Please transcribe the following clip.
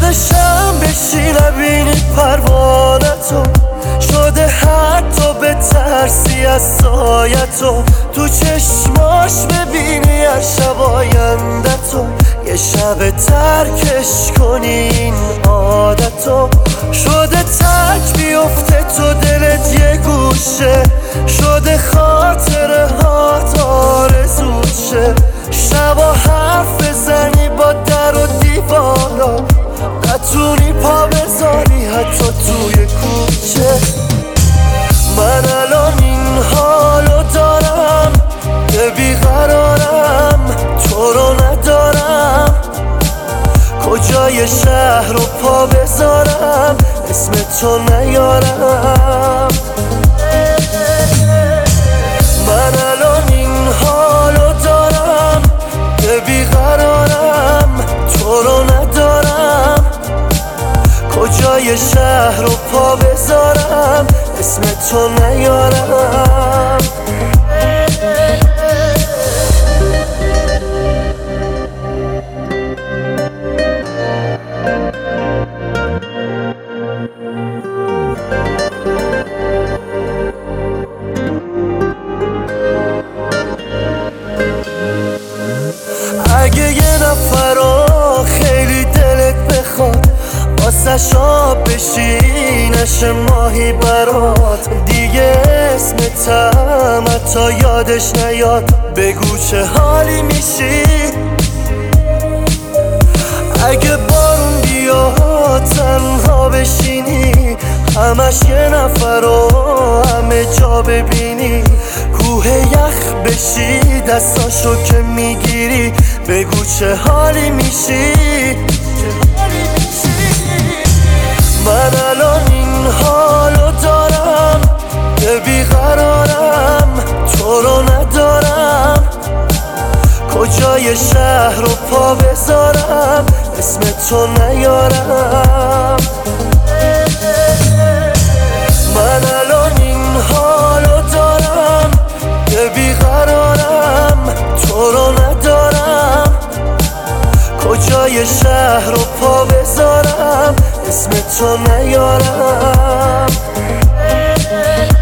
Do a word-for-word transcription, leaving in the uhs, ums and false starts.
شده شم بشی نبینی پروانتو، شده حتی به ترسی از سایتو، تو چشماش ببینی هر شب آیندتو، یه شب ترکش کنی این عادتو. شده تک بیفته تو دلت یه گوشه، شده خاطره هات آرزوت شه، شبا حرف بزنی با در و دیوارا، نتونی پا بذاری حتی توی کوچه. من الان این حالو دارم که بیقرارم، تو رو ندارم، کجای شهر رو پا بذارم اسم تو نیارم. من الان این حالو دارم که بیقرارم، تو رو ندارم، کجای شهر رو پا بذارم اسم تو نیارم. اگه یه نفر رو خیلی دلت بخواد، واسه شاب بشی نشه ماهی برات، دیگه اسمتم حتی یادش نیاد، بگو چه حالی میشی. اگه بارون بیاد تنها بشینی، همش یه نفر رو همه جا ببینی، کوه یخ بشی دستاشو که میگیری، بگو چه حالی میشی. من الان این حالو دارم که بیقرارم، تو رو ندارم، کجای شهر رو پا بذارم اسم تو نیارم. من الان این حالو دارم که بیقرارم، تو رو ندارم، کجای شهر رو پا بذارم اسم تو نیارم.